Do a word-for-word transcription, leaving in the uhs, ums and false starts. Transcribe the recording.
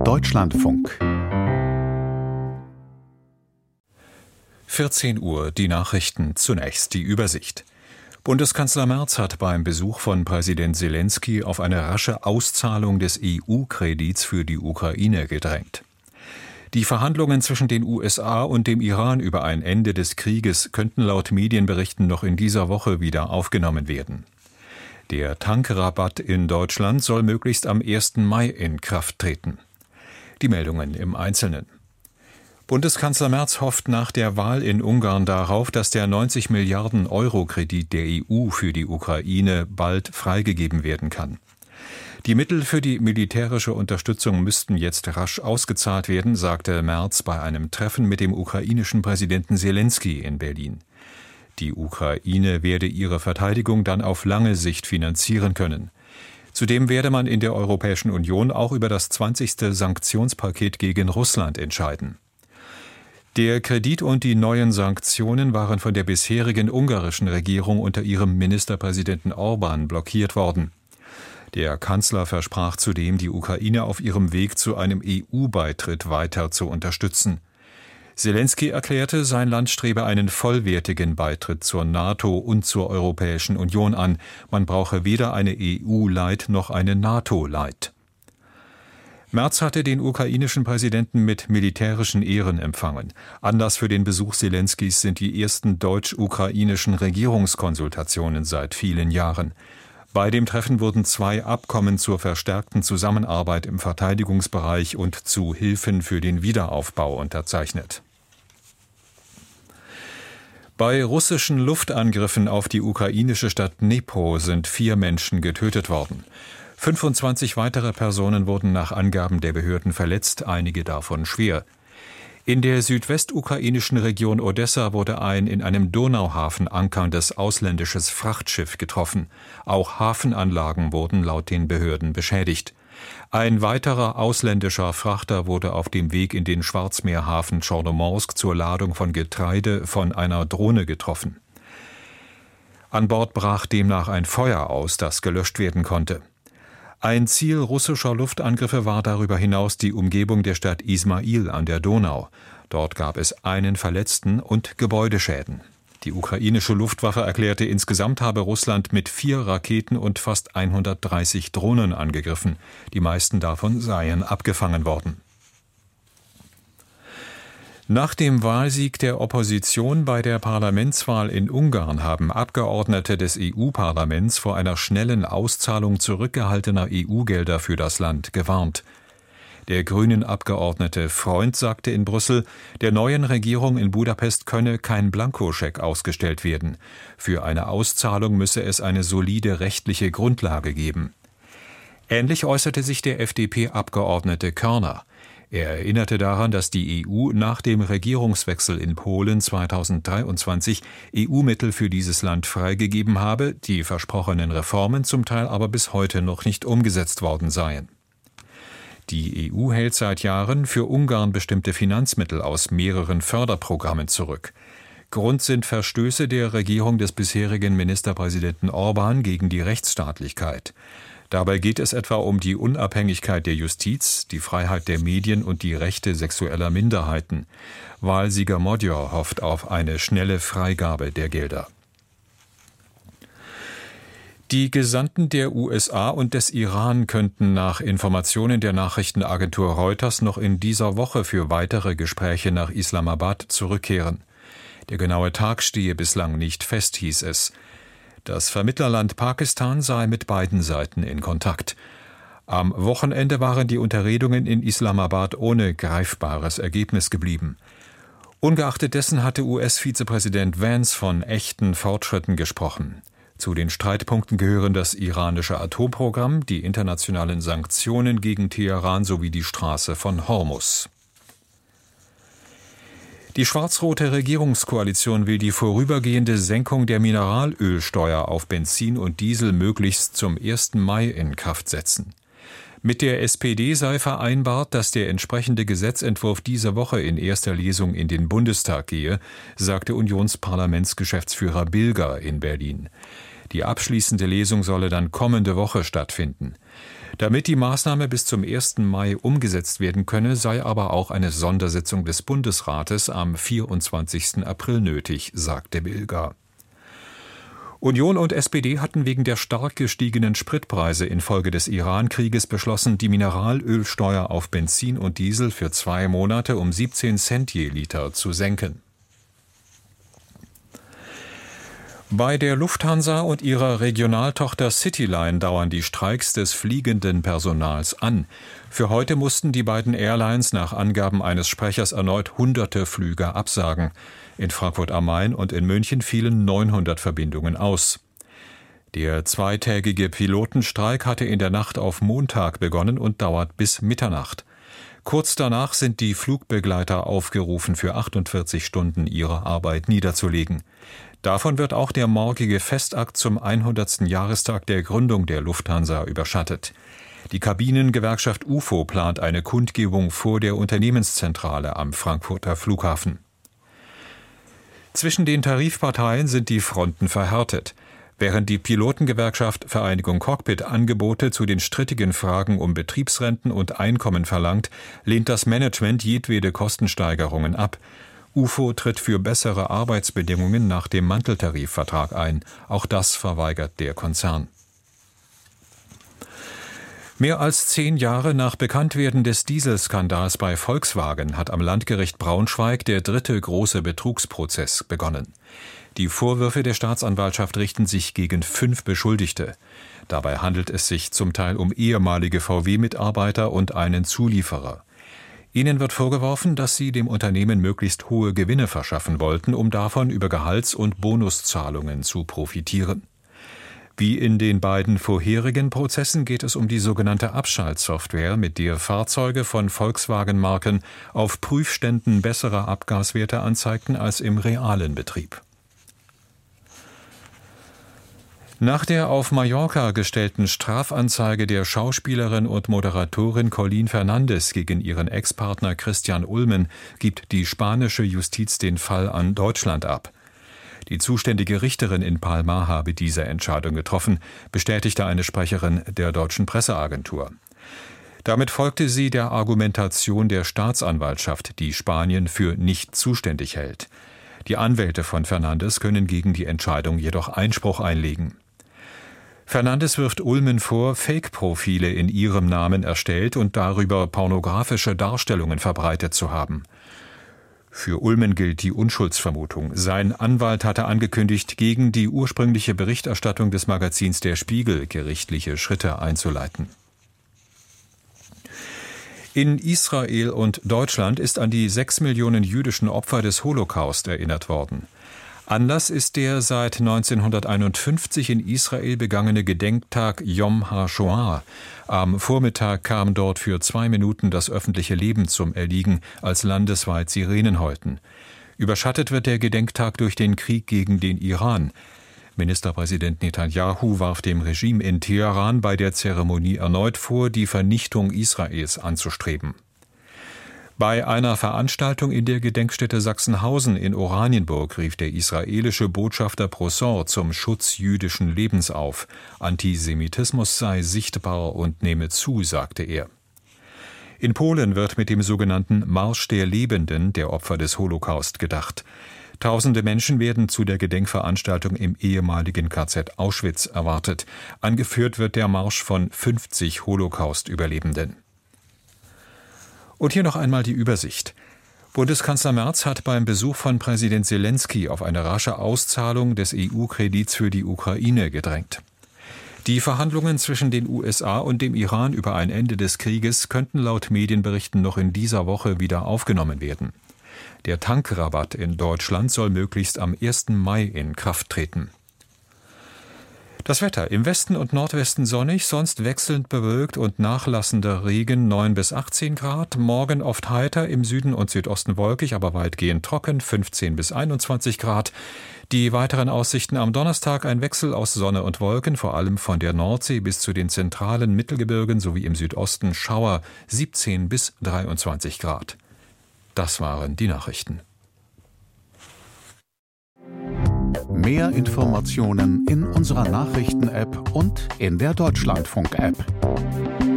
Deutschlandfunk. vierzehn Uhr, die Nachrichten, zunächst die Übersicht. Bundeskanzler Merz hat beim Besuch von Präsident Selenskyj auf eine rasche Auszahlung des E U-Kredits für die Ukraine gedrängt. Die Verhandlungen zwischen den U S A und dem Iran über ein Ende des Krieges könnten laut Medienberichten noch in dieser Woche wieder aufgenommen werden. Der Tankrabatt in Deutschland soll möglichst am ersten Mai in Kraft treten. Die Meldungen im Einzelnen. Bundeskanzler Merz hofft nach der Wahl in Ungarn darauf, dass der neunzig Milliarden Euro Kredit der E U für die Ukraine bald freigegeben werden kann. Die Mittel für die militärische Unterstützung müssten jetzt rasch ausgezahlt werden, sagte Merz bei einem Treffen mit dem ukrainischen Präsidenten Selenskyj in Berlin. Die Ukraine werde ihre Verteidigung dann auf lange Sicht finanzieren können. Zudem werde man in der Europäischen Union auch über das zwanzigste Sanktionspaket gegen Russland entscheiden. Der Kredit und die neuen Sanktionen waren von der bisherigen ungarischen Regierung unter ihrem Ministerpräsidenten Orbán blockiert worden. Der Kanzler versprach zudem, die Ukraine auf ihrem Weg zu einem E U-Beitritt weiter zu unterstützen. Selenskyj erklärte, sein Land strebe einen vollwertigen Beitritt zur NATO und zur Europäischen Union an. Man brauche weder eine E U-Light noch eine NATO-Light. Merz hatte den ukrainischen Präsidenten mit militärischen Ehren empfangen. Anlass für den Besuch Selenskyjs sind die ersten deutsch-ukrainischen Regierungskonsultationen seit vielen Jahren. Bei dem Treffen wurden zwei Abkommen zur verstärkten Zusammenarbeit im Verteidigungsbereich und zu Hilfen für den Wiederaufbau unterzeichnet. Bei russischen Luftangriffen auf die ukrainische Stadt Dnipro sind vier Menschen getötet worden. fünfundzwanzig weitere Personen wurden nach Angaben der Behörden verletzt, einige davon schwer. In der südwestukrainischen Region Odessa wurde ein in einem Donauhafen ankerndes ausländisches Frachtschiff getroffen. Auch Hafenanlagen wurden laut den Behörden beschädigt. Ein weiterer ausländischer Frachter wurde auf dem Weg in den Schwarzmeerhafen Chornomorsk zur Ladung von Getreide von einer Drohne getroffen. An Bord brach demnach ein Feuer aus, das gelöscht werden konnte. Ein Ziel russischer Luftangriffe war darüber hinaus die Umgebung der Stadt Ismail an der Donau. Dort gab es einen Verletzten und Gebäudeschäden. Die ukrainische Luftwaffe erklärte, insgesamt habe Russland mit vier Raketen und fast hundertdreißig Drohnen angegriffen. Die meisten davon seien abgefangen worden. Nach dem Wahlsieg der Opposition bei der Parlamentswahl in Ungarn haben Abgeordnete des E U-Parlaments vor einer schnellen Auszahlung zurückgehaltener E U-Gelder für das Land gewarnt. Der Grünen-Abgeordnete Freund sagte in Brüssel, der neuen Regierung in Budapest könne kein Blankoscheck ausgestellt werden. Für eine Auszahlung müsse es eine solide rechtliche Grundlage geben. Ähnlich äußerte sich der F D P-Abgeordnete Körner. Er erinnerte daran, dass die E U nach dem Regierungswechsel in Polen zweitausenddreiundzwanzig E U-Mittel für dieses Land freigegeben habe, die versprochenen Reformen zum Teil aber bis heute noch nicht umgesetzt worden seien. Die E U hält seit Jahren für Ungarn bestimmte Finanzmittel aus mehreren Förderprogrammen zurück. Grund sind Verstöße der Regierung des bisherigen Ministerpräsidenten Orbán gegen die Rechtsstaatlichkeit. Dabei geht es etwa um die Unabhängigkeit der Justiz, die Freiheit der Medien und die Rechte sexueller Minderheiten. Wahlsieger Magyar hofft auf eine schnelle Freigabe der Gelder. Die Gesandten der U S A und des Iran könnten nach Informationen der Nachrichtenagentur Reuters noch in dieser Woche für weitere Gespräche nach Islamabad zurückkehren. Der genaue Tag stehe bislang nicht fest, hieß es. Das Vermittlerland Pakistan sei mit beiden Seiten in Kontakt. Am Wochenende waren die Unterredungen in Islamabad ohne greifbares Ergebnis geblieben. Ungeachtet dessen hatte U S-Vizepräsident Vance von echten Fortschritten gesprochen. Zu den Streitpunkten gehören das iranische Atomprogramm, die internationalen Sanktionen gegen Teheran sowie die Straße von Hormuz. Die schwarz-rote Regierungskoalition will die vorübergehende Senkung der Mineralölsteuer auf Benzin und Diesel möglichst zum ersten Mai in Kraft setzen. Mit der S P D sei vereinbart, dass der entsprechende Gesetzentwurf diese Woche in erster Lesung in den Bundestag gehe, sagte Unionsparlamentsgeschäftsführer Bilger in Berlin. Die abschließende Lesung solle dann kommende Woche stattfinden. Damit die Maßnahme bis zum ersten Mai umgesetzt werden könne, sei aber auch eine Sondersitzung des Bundesrates am vierundzwanzigsten April nötig, sagte Bilger. Union und S P D hatten wegen der stark gestiegenen Spritpreise infolge des Iran-Krieges beschlossen, die Mineralölsteuer auf Benzin und Diesel für zwei Monate um siebzehn Cent je Liter zu senken. Bei der Lufthansa und ihrer Regionaltochter Cityline dauern die Streiks des fliegenden Personals an. Für heute mussten die beiden Airlines nach Angaben eines Sprechers erneut hunderte Flüge absagen. In Frankfurt am Main und in München fielen neunhundert Verbindungen aus. Der zweitägige Pilotenstreik hatte in der Nacht auf Montag begonnen und dauert bis Mitternacht. Kurz danach sind die Flugbegleiter aufgerufen, für achtundvierzig Stunden ihre Arbeit niederzulegen. Davon wird auch der morgige Festakt zum hundertsten Jahrestag der Gründung der Lufthansa überschattet. Die Kabinengewerkschaft U F O plant eine Kundgebung vor der Unternehmenszentrale am Frankfurter Flughafen. Zwischen den Tarifparteien sind die Fronten verhärtet. Während die Pilotengewerkschaft Vereinigung Cockpit Angebote zu den strittigen Fragen um Betriebsrenten und Einkommen verlangt, lehnt das Management jedwede Kostensteigerungen ab. U F O tritt für bessere Arbeitsbedingungen nach dem Manteltarifvertrag ein. Auch das verweigert der Konzern. Mehr als zehn Jahre nach Bekanntwerden des Dieselskandals bei Volkswagen hat am Landgericht Braunschweig der dritte große Betrugsprozess begonnen. Die Vorwürfe der Staatsanwaltschaft richten sich gegen fünf Beschuldigte. Dabei handelt es sich zum Teil um ehemalige V W-Mitarbeiter und einen Zulieferer. Ihnen wird vorgeworfen, dass sie dem Unternehmen möglichst hohe Gewinne verschaffen wollten, um davon über Gehalts- und Bonuszahlungen zu profitieren. Wie in den beiden vorherigen Prozessen geht es um die sogenannte Abschaltsoftware, mit der Fahrzeuge von Volkswagen-Marken auf Prüfständen bessere Abgaswerte anzeigten als im realen Betrieb. Nach der auf Mallorca gestellten Strafanzeige der Schauspielerin und Moderatorin Colleen Fernandes gegen ihren Ex-Partner Christian Ulmen gibt die spanische Justiz den Fall an Deutschland ab. Die zuständige Richterin in Palma habe diese Entscheidung getroffen, bestätigte eine Sprecherin der deutschen Presseagentur. Damit folgte sie der Argumentation der Staatsanwaltschaft, die Spanien für nicht zuständig hält. Die Anwälte von Fernandes können gegen die Entscheidung jedoch Einspruch einlegen. Fernandes wirft Ulmen vor, Fake-Profile in ihrem Namen erstellt und darüber pornografische Darstellungen verbreitet zu haben. Für Ulmen gilt die Unschuldsvermutung. Sein Anwalt hatte angekündigt, gegen die ursprüngliche Berichterstattung des Magazins Der Spiegel gerichtliche Schritte einzuleiten. In Israel und Deutschland ist an die sechs Millionen jüdischen Opfer des Holocaust erinnert worden. Anlass ist der seit neunzehnhunderteinundfünfzig in Israel begangene Gedenktag Yom HaShoah. Am Vormittag kam dort für zwei Minuten das öffentliche Leben zum Erliegen, als landesweit Sirenen heulten. Überschattet wird der Gedenktag durch den Krieg gegen den Iran. Ministerpräsident Netanyahu warf dem Regime in Teheran bei der Zeremonie erneut vor, die Vernichtung Israels anzustreben. Bei einer Veranstaltung in der Gedenkstätte Sachsenhausen in Oranienburg rief der israelische Botschafter Prosor zum Schutz jüdischen Lebens auf. Antisemitismus sei sichtbar und nehme zu, sagte er. In Polen wird mit dem sogenannten Marsch der Lebenden der Opfer des Holocaust gedacht. Tausende Menschen werden zu der Gedenkveranstaltung im ehemaligen K Z Auschwitz erwartet. Angeführt wird der Marsch von fünfzig Holocaust-Überlebenden. Und hier noch einmal die Übersicht. Bundeskanzler Merz hat beim Besuch von Präsident Zelensky auf eine rasche Auszahlung des E U-Kredits für die Ukraine gedrängt. Die Verhandlungen zwischen den U S A und dem Iran über ein Ende des Krieges könnten laut Medienberichten noch in dieser Woche wieder aufgenommen werden. Der Tankrabatt in Deutschland soll möglichst am ersten Mai in Kraft treten. Das Wetter: im Westen und Nordwesten sonnig, sonst wechselnd bewölkt und nachlassender Regen, neun bis achtzehn Grad. Morgen oft heiter, im Süden und Südosten wolkig, aber weitgehend trocken, fünfzehn bis einundzwanzig Grad. Die weiteren Aussichten am Donnerstag: ein Wechsel aus Sonne und Wolken, vor allem von der Nordsee bis zu den zentralen Mittelgebirgen sowie im Südosten Schauer, siebzehn bis dreiundzwanzig Grad. Das waren die Nachrichten. Mehr Informationen in unserer Nachrichten-App und in der Deutschlandfunk-App.